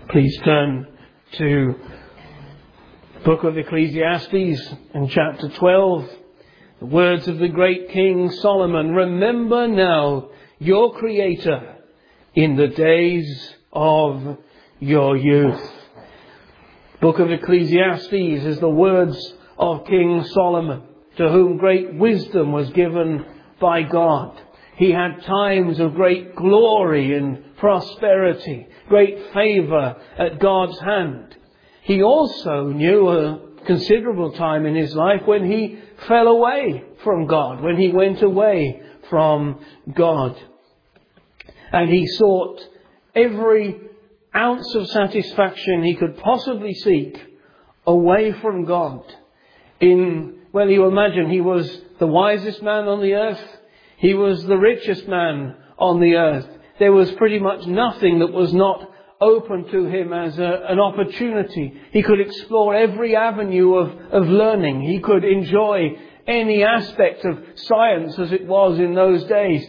Please turn to the book of Ecclesiastes in chapter 12. The words of the great King Solomon. Remember now your Creator in the days of your youth. Book of Ecclesiastes is the words of King Solomon, to whom great wisdom was given by God. He had times of great glory and prosperity, great favour at God's hand. He also knew a considerable time in his life when he fell away from God, when he went away from God. And he sought every ounce of satisfaction he could possibly seek away from God. You imagine he was the wisest man on the earth. He was the richest man on the earth. There was pretty much nothing that was not open to him as an opportunity. He could explore every avenue of learning. He could enjoy any aspect of science as it was in those days.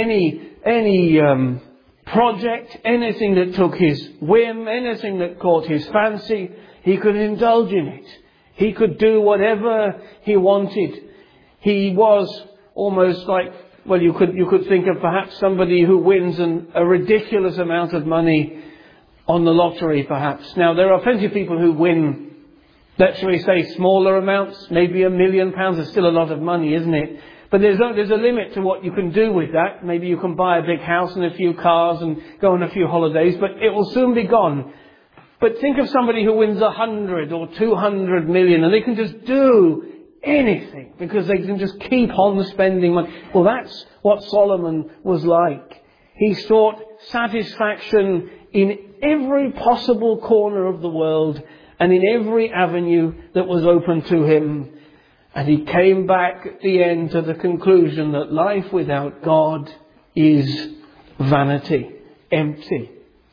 Any project, anything that took his whim, anything that caught his fancy, he could indulge in it. He could do whatever he wanted. He was almost like, you could think of perhaps somebody who wins a ridiculous amount of money on the lottery, perhaps. Now, there are plenty of people who win, let's say, smaller amounts, maybe £1 million. Is still a lot of money, isn't it? But there's a limit to what you can do with that. Maybe you can buy a big house and a few cars and go on a few holidays, but it will soon be gone. But think of somebody who wins 100 or 200 million and they can just do anything because they can just keep on spending money. Well, that's what Solomon was like. He sought satisfaction in every possible corner of the world and in every avenue that was open to him. And he came back at the end to the conclusion that life without God is vanity, empty.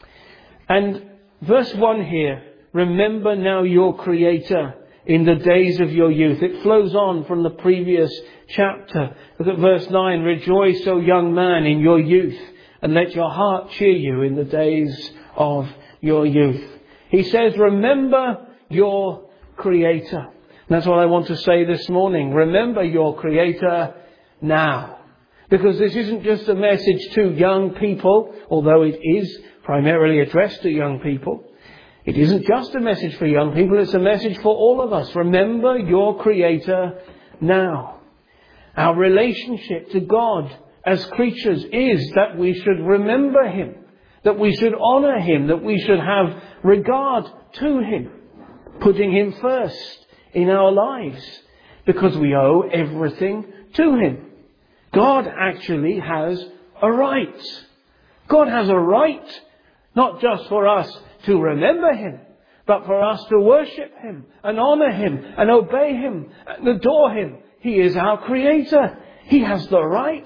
And verse 1 here, remember now your Creator in the days of your youth. It flows on from the previous chapter. Look at verse 9. Rejoice, O young man, in your youth, and let your heart cheer you in the days of your youth. He says, remember your Creator. And that's what I want to say this morning. Remember your Creator now. Because this isn't just a message to young people, although it is primarily addressed to young people. It isn't just a message for young people, it's a message for all of us. Remember your Creator now. Our relationship to God as creatures is that we should remember Him, that we should honour Him, that we should have regard to Him, putting Him first in our lives, because we owe everything to Him. God actually has a right. God has a right, not just for us to remember Him, but for us to worship Him and honour Him and obey Him and adore Him. He is our Creator. He has the right.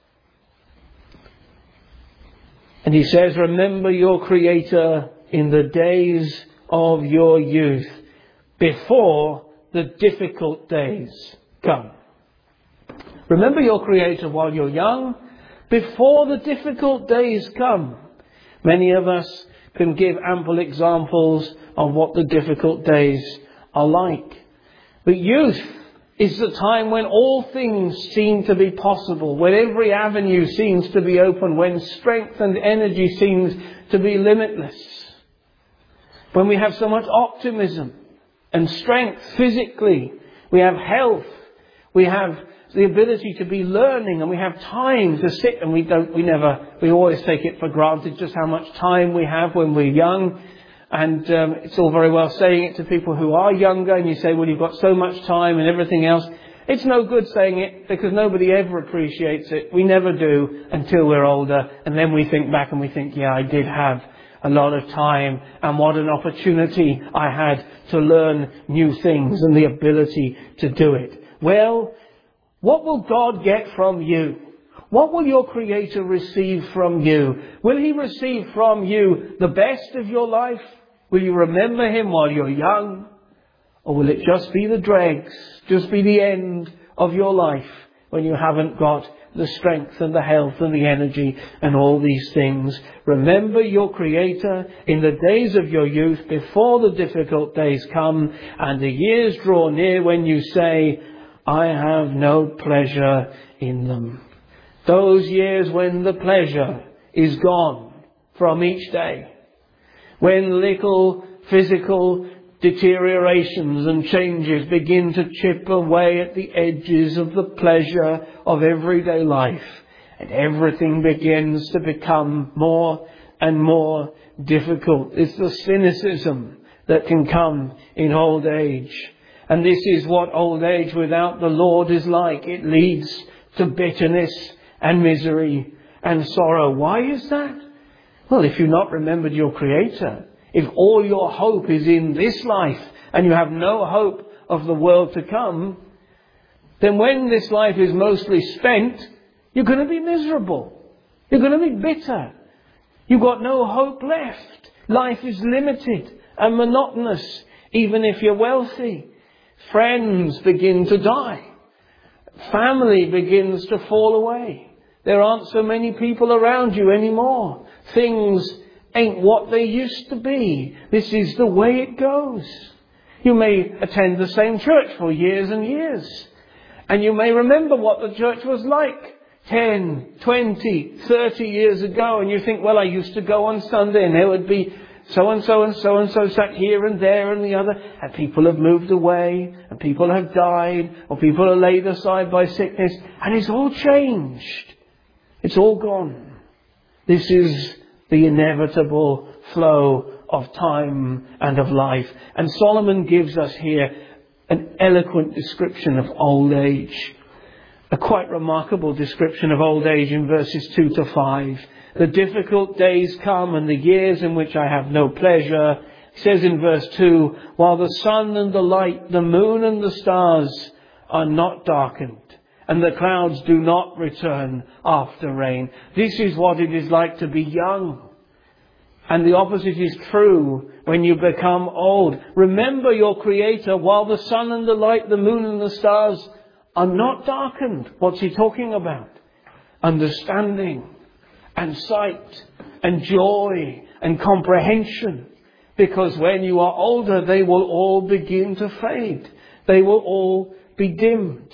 And He says, remember your Creator in the days of your youth, before the difficult days come. Remember your Creator while you're young, before the difficult days come. Many of us can give ample examples of what the difficult days are like. But youth is the time when all things seem to be possible, when every avenue seems to be open, when strength and energy seems to be limitless, when we have so much optimism and strength physically, we have health, we have the ability to be learning, and we have time to sit, and we always take it for granted just how much time we have when we're young. And it's all very well saying it to people who are younger, and you say, well, you've got so much time and everything else. It's no good saying it, because nobody ever appreciates it. We never do until we're older, and then we think back and we think, yeah, I did have a lot of time, and what an opportunity I had to learn new things and the ability to do it. Well, what will God get from you? What will your Creator receive from you? Will He receive from you the best of your life? Will you remember Him while you're young? Or will it just be the dregs, just be the end of your life when you haven't got the strength and the health and the energy and all these things. Remember your Creator in the days of your youth, before the difficult days come and the years draw near when you say, I have no pleasure in them. Those years when the pleasure is gone from each day, when little physical deteriorations and changes begin to chip away at the edges of the pleasure of everyday life, and everything begins to become more and more difficult. It's the cynicism that can come in old age. And this is what old age without the Lord is like. It leads to bitterness and misery and sorrow. Why is that? Well, if you've not remembered your Creator, if all your hope is in this life and you have no hope of the world to come, then when this life is mostly spent, you're going to be miserable. You're going to be bitter. You've got no hope left. Life is limited and monotonous, even if you're wealthy. Friends begin to die. Family begins to fall away. There aren't so many people around you anymore. Things ain't what they used to be. This is the way it goes. You may attend the same church for years and years, and you may remember what the church was like 10, 20, 30 years ago, and you think, well, I used to go on Sunday and there would be so-and-so and so-and-so sat here and there and the other, and people have moved away, and people have died, or people are laid aside by sickness, and it's all changed. It's all gone. This is the inevitable flow of time and of life. And Solomon gives us here an eloquent description of old age. A quite remarkable description of old age in verses 2 to 5. The difficult days come and the years in which I have no pleasure. He says in verse 2, while the sun and the light, the moon and the stars are not darkened, and the clouds do not return after rain. This is what it is like to be young. And the opposite is true when you become old. Remember your Creator while the sun and the light, the moon and the stars are not darkened. What's he talking about? Understanding and sight and joy and comprehension. Because when you are older, they will all begin to fade. They will all be dimmed.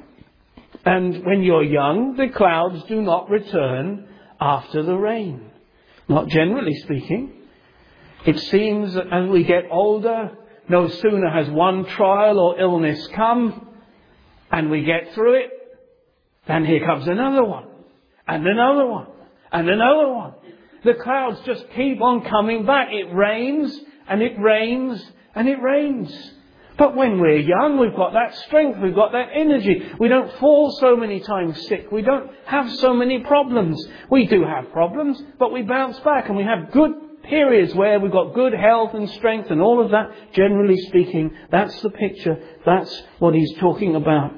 And when you're young, the clouds do not return after the rain. Not generally speaking. It seems that as we get older, no sooner has one trial or illness come and we get through it, then here comes another one, and another one, and another one. The clouds just keep on coming back. It rains, and it rains, and it rains. But when we're young, we've got that strength, we've got that energy. We don't fall so many times sick. We don't have so many problems. We do have problems, but we bounce back, and we have good periods where we've got good health and strength and all of that. Generally speaking, that's the picture. That's what he's talking about.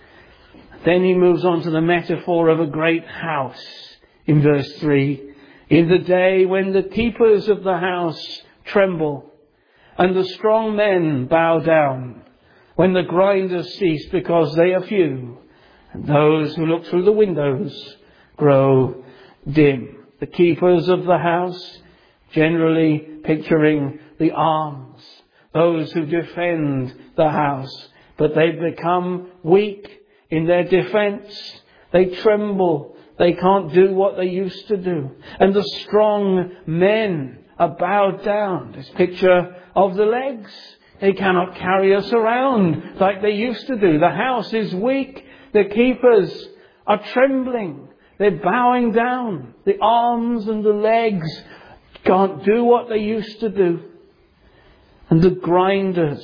Then he moves on to the metaphor of a great house in verse 3. In the day when the keepers of the house tremble, and the strong men bow down, when the grinders cease because they are few, and those who look through the windows grow dim. The keepers of the house, generally picturing the arms, those who defend the house, but they become weak in their defense. They tremble. They can't do what they used to do. And the strong men are bowed down. This picture of the legs. They cannot carry us around like they used to do. The house is weak. The keepers are trembling. They're bowing down. The arms and the legs can't do what they used to do. And the grinders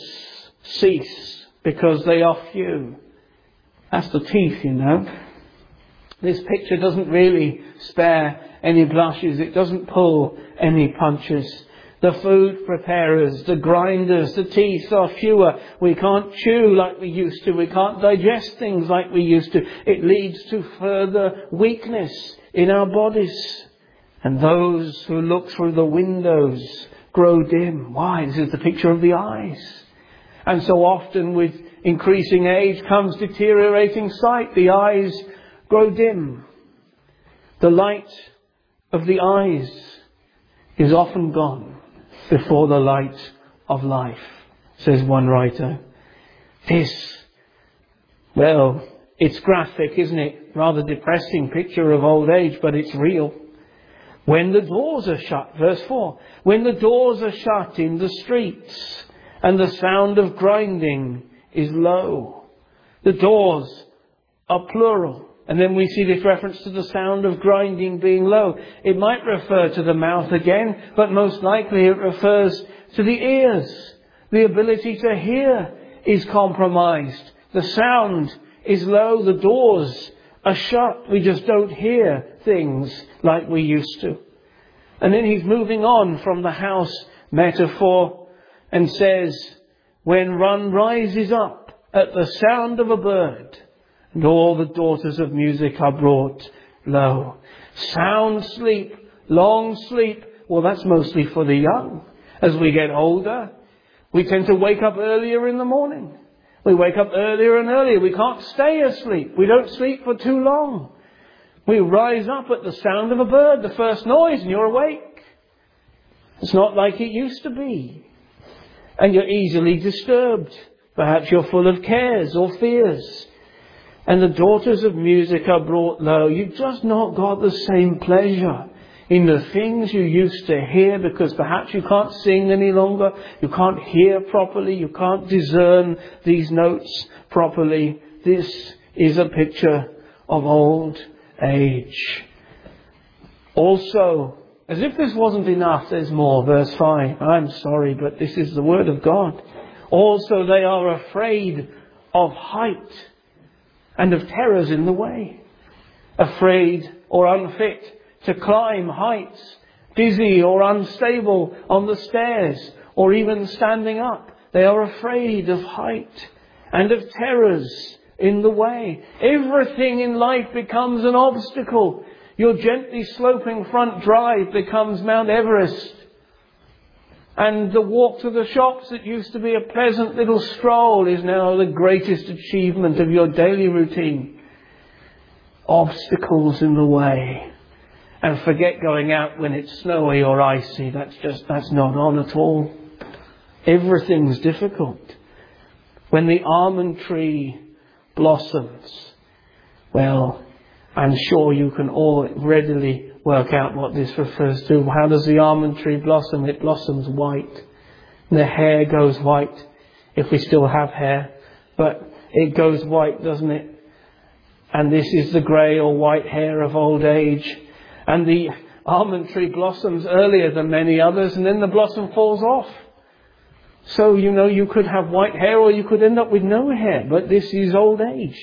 cease because they are few. That's the teeth, you know. This picture doesn't really spare any blushes. It doesn't pull any punches. The food preparers, the grinders, the teeth are fewer. We can't chew like we used to. We can't digest things like we used to. It leads to further weakness in our bodies. And those who look through the windows grow dim. Why? This is the picture of the eyes. And so often increasing age comes deteriorating sight. The eyes grow dim. The light of the eyes is often gone before the light of life, says one writer. It's graphic, isn't it? Rather depressing picture of old age, but it's real. When the doors are shut, verse 4, when the doors are shut in the streets and the sound of grinding is low. The doors are plural. And then we see this reference to the sound of grinding being low. It might refer to the mouth again, but most likely it refers to the ears. The ability to hear is compromised. The sound is low. The doors are shut. We just don't hear things like we used to. And then he's moving on from the house metaphor and says, when one rises up at the sound of a bird, and all the daughters of music are brought low. Sound sleep, long sleep. Well, that's mostly for the young. As we get older, we tend to wake up earlier in the morning. We wake up earlier and earlier. We can't stay asleep. We don't sleep for too long. We rise up at the sound of a bird, the first noise, and you're awake. It's not like it used to be. And you're easily disturbed. Perhaps you're full of cares or fears. And the daughters of music are brought low. You've just not got the same pleasure in the things you used to hear, because perhaps you can't sing any longer. You can't hear properly. You can't discern these notes properly. This is a picture of old age. Also, as if this wasn't enough, there's more. Verse 5. I'm sorry, but this is the word of God. Also, they are afraid of height and of terrors in the way. Afraid or unfit to climb heights. Dizzy or unstable on the stairs, or even standing up. They are afraid of height and of terrors in the way. Everything in life becomes an obstacle. Your gently sloping front drive becomes Mount Everest. And the walk to the shops that used to be a pleasant little stroll is now the greatest achievement of your daily routine. Obstacles in the way. And forget going out when it's snowy or icy. That's not on at all. Everything's difficult. When the almond tree blossoms, well, I'm sure you can all readily work out what this refers to. How does the almond tree blossom? It blossoms white. And the hair goes white, if we still have hair. But it goes white, doesn't it? And this is the grey or white hair of old age. And the almond tree blossoms earlier than many others, and then the blossom falls off. So, you could have white hair or you could end up with no hair. But this is old age.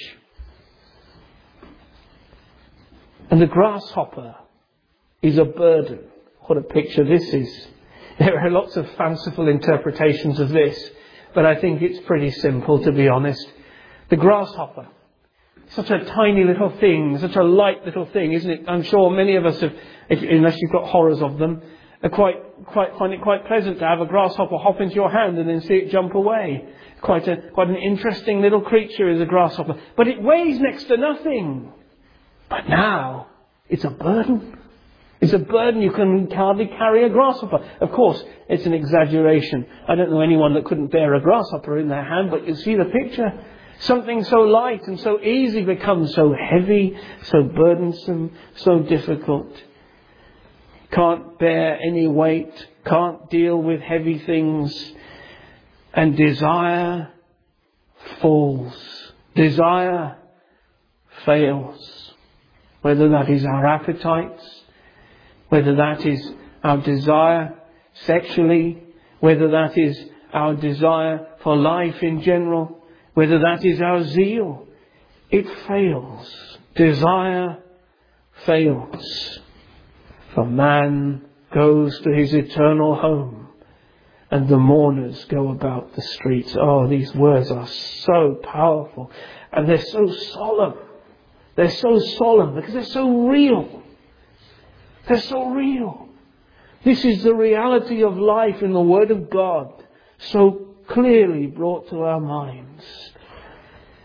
And the grasshopper is a burden. What a picture this is. There are lots of fanciful interpretations of this, but I think it's pretty simple, to be honest. The grasshopper, such a tiny little thing, such a light little thing, isn't it? I'm sure many of us have, unless you've got horrors of them, find it quite pleasant to have a grasshopper hop into your hand and then see it jump away. Quite an interesting little creature is a grasshopper. But it weighs next to nothing. But now, it's a burden. It's a burden. You can hardly carry a grasshopper. Of course, it's an exaggeration. I don't know anyone that couldn't bear a grasshopper in their hand, but you see the picture. Something so light and so easy becomes so heavy, so burdensome, so difficult. Can't bear any weight, can't deal with heavy things, and desire falls. Desire fails. Whether that is our appetites, whether that is our desire sexually, whether that is our desire for life in general, whether that is our zeal, it fails. Desire fails. For man goes to his eternal home, and the mourners go about the streets. Oh, these words are so powerful, and they're so solemn. They're so solemn because they're so real. They're so real. This is the reality of life in the Word of God, so clearly brought to our minds.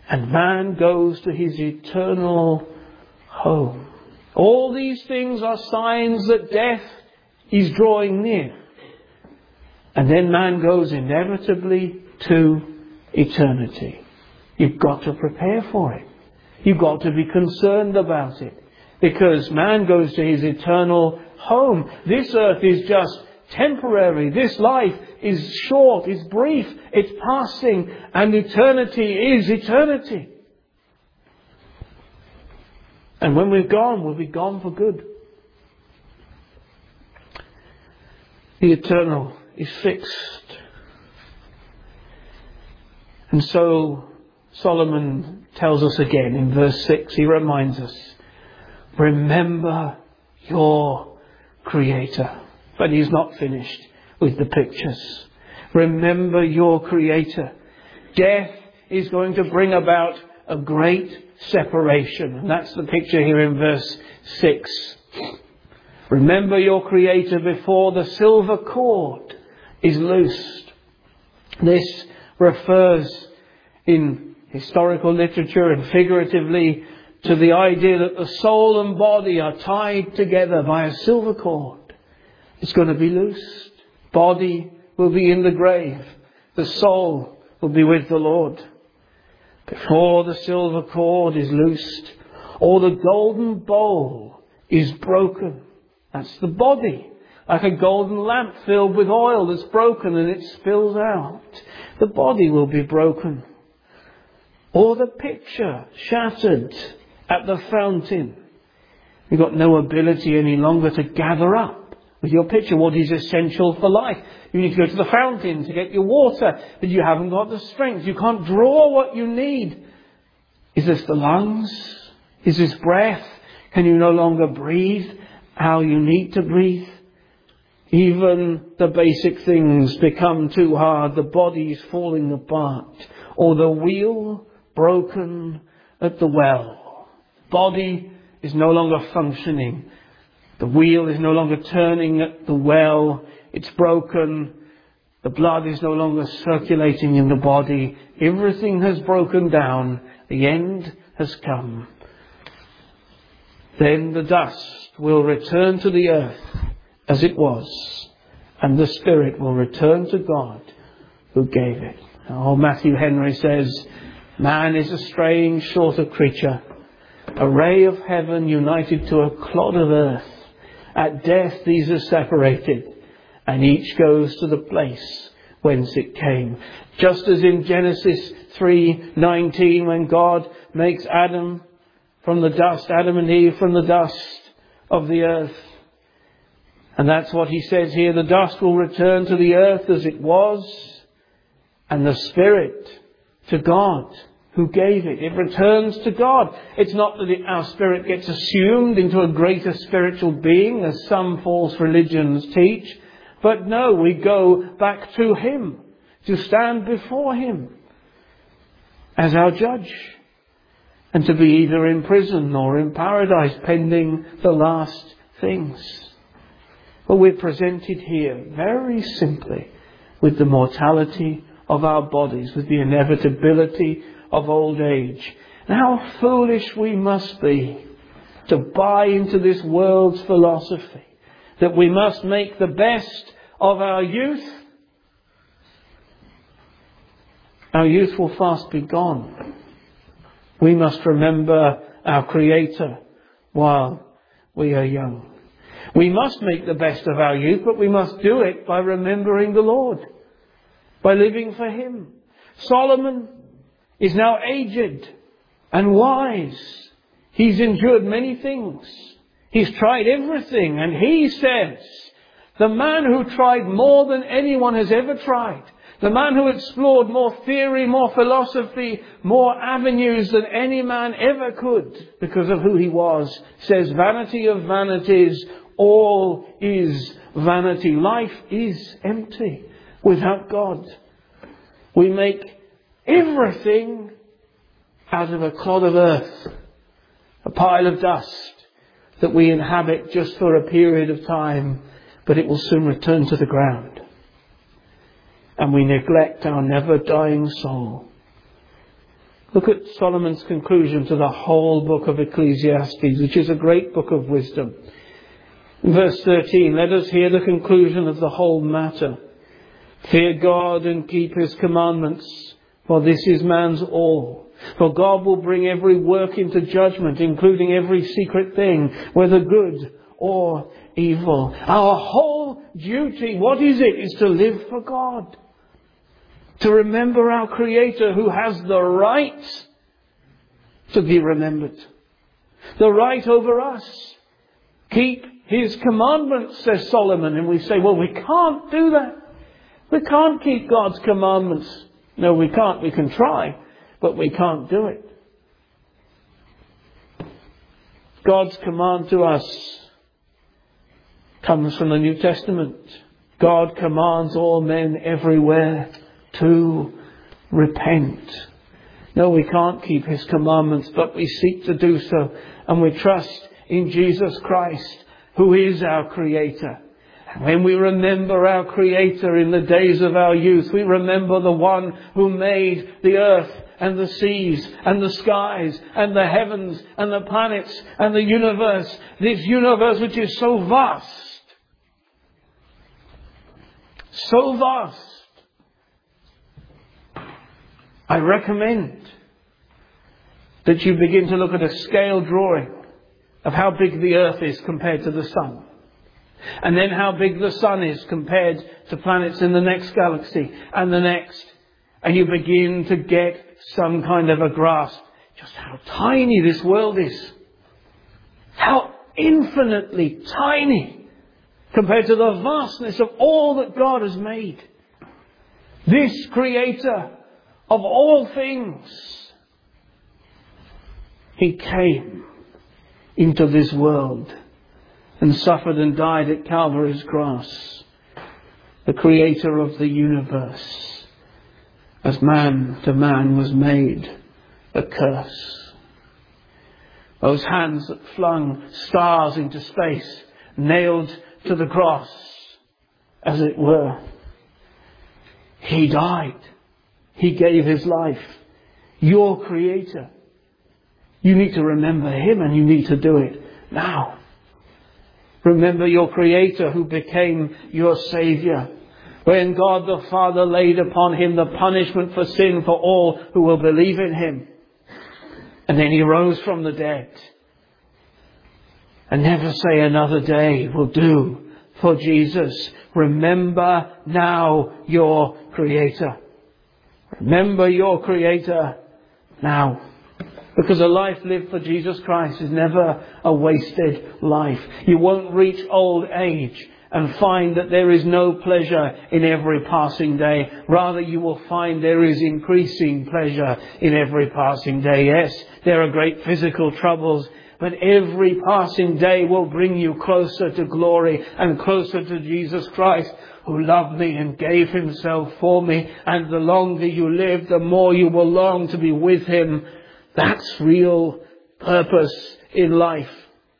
and man goes to his eternal home. All these things are signs that death is drawing near. And then man goes inevitably to eternity. You've got to prepare for it. You've got to be concerned about it. Because man goes to his eternal home. This earth is just temporary. This life is short, is brief, it's passing. And eternity is eternity. And when we're gone, we'll be gone for good. The eternal is fixed. And so Solomon tells us again in verse 6, he reminds us, remember your Creator. But he's not finished with the pictures. Remember your Creator. Death is going to bring about a great separation. And that's the picture here in verse 6. Remember your Creator before the silver cord is loosed. This refers in historical literature and figuratively to the idea that the soul and body are tied together by a silver cord. It's going to be loosed. Body will be in the grave. The soul will be with the Lord. Before the silver cord is loosed, or the golden bowl is broken. That's the body. Like a golden lamp filled with oil that's broken and it spills out. The body will be broken. Or the pitcher shattered at the fountain. You've got no ability any longer to gather up with your pitcher what is essential for life. You need to go to the fountain to get your water, but you haven't got the strength. You can't draw what you need. Is this the lungs? Is this breath? Can you no longer breathe how you need to breathe? Even the basic things become too hard. The body is falling apart. Or the wheel broken at the well. Body is no longer functioning. The wheel is no longer turning at the well. It's broken. The blood is no longer circulating in the body. Everything has broken down. The end has come. Then the dust will return to the earth as it was, and the spirit will return to God who gave it. Oh, Matthew Henry says, man is a straying short of creature, a ray of heaven united to a clod of earth. At death these are separated, and each goes to the place whence it came. Just as in Genesis 3:19, when God makes Adam from the dust, Adam and Eve from the dust of the earth. And that's what he says here, the dust will return to the earth as it was, and the spirit to God who gave it. It returns to God. It's not that our spirit gets assumed into a greater spiritual being, as some false religions teach. But no, we go back to Him, to stand before Him as our judge, and to be either in prison or in paradise pending the last things. But we're presented here very simply with the mortality of our bodies, with the inevitability of old age. And how foolish we must be to buy into this world's philosophy that we must make the best of our youth. Our youth will fast be gone. We must remember our Creator while we are young. We must make the best of our youth, but we must do it by remembering the Lord, by living for Him. Solomon is now aged and wise. He's endured many things. He's tried everything, and he says, the man who tried more than anyone has ever tried, the man who explored more theory, more philosophy, more avenues than any man ever could because of who he was, says, vanity of vanities, all is vanity. Life is empty without God. We make everything out of a clod of earth, a pile of dust that we inhabit just for a period of time, but it will soon return to the ground. And we neglect our never-dying soul. Look at Solomon's conclusion to the whole book of Ecclesiastes, which is a great book of wisdom. In verse 13, let us hear the conclusion of the whole matter. Fear God and keep his commandments, for this is man's all. For God will bring every work into judgment, including every secret thing, whether good or evil. Our whole duty, what is it? Is to live for God. To remember our Creator, who has the right to be remembered. The right over us. Keep his commandments, says Solomon. And we say, well, we can't do that. We can't keep God's commandments. No, we can't. We can try, but we can't do it. God's command to us comes from the New Testament. God commands all men everywhere to repent. No, we can't keep his commandments, but we seek to do so. And we trust in Jesus Christ, who is our Creator. And when we remember our Creator in the days of our youth, we remember the one who made the earth and the seas and the skies and the heavens and the planets and the universe. This universe which is so vast. So vast. I recommend that you begin to look at a scale drawing of how big the earth is compared to the sun. And then how big the sun is compared to planets in the next galaxy and the next. And you begin to get some kind of a grasp just how tiny this world is. How infinitely tiny compared to the vastness of all that God has made. This Creator of all things, he came into this world and suffered and died at Calvary's cross. The Creator of the universe, as man to man, was made a curse. Those hands that flung stars into space, nailed to the cross, as it were. He died. He gave his life. Your Creator. You need to remember him, and you need to do it now. Remember your Creator who became your Saviour. When God the Father laid upon him the punishment for sin for all who will believe in him. And then he rose from the dead. And never say another day will do for Jesus. Remember now your Creator. Remember your Creator now. Because a life lived for Jesus Christ is never a wasted life. You won't reach old age and find that there is no pleasure in every passing day. Rather, you will find there is increasing pleasure in every passing day. Yes, there are great physical troubles, but every passing day will bring you closer to glory and closer to Jesus Christ, who loved me and gave himself for me. And the longer you live, the more you will long to be with him. That's real purpose in life.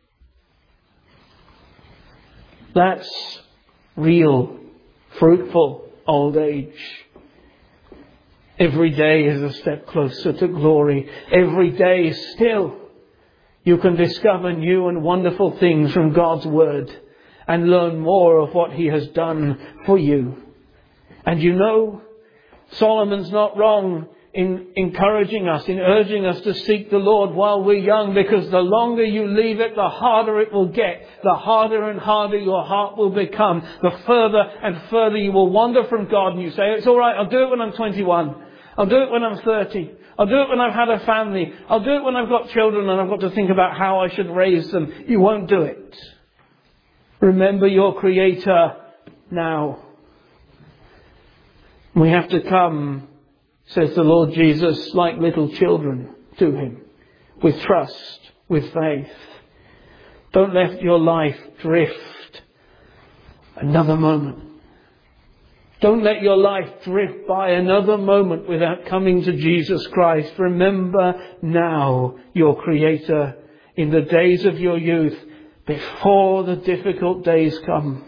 That's real, fruitful old age. Every day is a step closer to glory. Every day still you can discover new and wonderful things from God's Word and learn more of what he has done for you. And you know, Solomon's not wrong in encouraging us, in urging us to seek the Lord while we're young, because the longer you leave it, the harder it will get. The harder and harder your heart will become. The further and further you will wander from God, and you say, it's all right, I'll do it when I'm 21. I'll do it when I'm 30. I'll do it when I've had a family. I'll do it when I've got children and I've got to think about how I should raise them. You won't do it. Remember your Creator now. We have to come, says the Lord Jesus, like little children to him, with trust, with faith. Don't let your life drift another moment. Don't let your life drift by another moment without coming to Jesus Christ. Remember now your Creator in the days of your youth, before the difficult days come.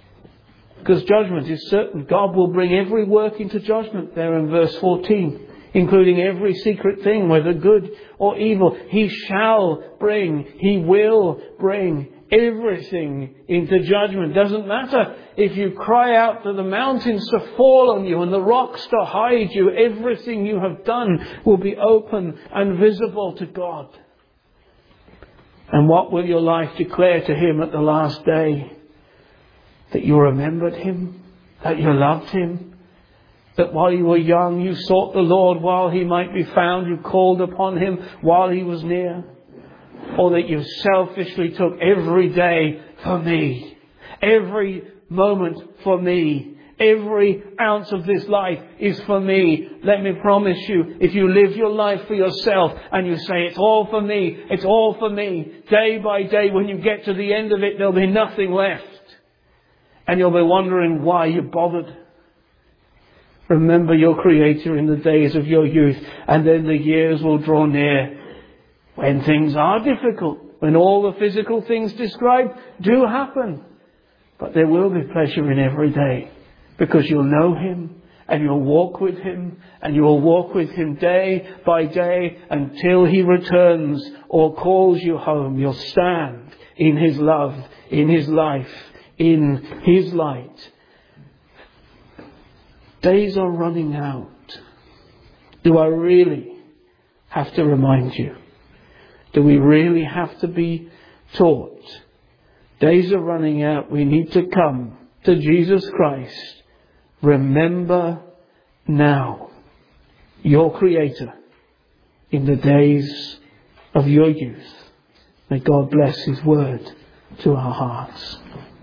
Because judgment is certain. God will bring every work into judgment there in verse 14. including every secret thing, whether good or evil. He shall bring, He will bring everything into judgment. Doesn't matter if you cry out to the mountains to fall on you and the rocks to hide you. Everything you have done will be open and visible to God. And what will your life declare to Him at the last day? That you remembered Him, that you loved Him, that while you were young you sought the Lord while He might be found, you called upon Him while He was near. Or that you selfishly took every day for me, every moment for me, every ounce of this life is for me. Let me promise you, if you live your life for yourself and you say, it's all for me, it's all for me, day by day, when you get to the end of it, there'll be nothing left. And you'll be wondering why you bothered. Remember your Creator in the days of your youth, and then the years will draw near when things are difficult, when all the physical things described do happen. But there will be pleasure in every day, because you'll know Him and you'll walk with Him, and you'll walk with Him day by day until He returns or calls you home. You'll stand in His love, in His life, in His light. Days are running out. Do I really have to remind you? Do we really have to be taught? Days are running out. We need to come to Jesus Christ. Remember now your Creator in the days of your youth. May God bless His word to our hearts.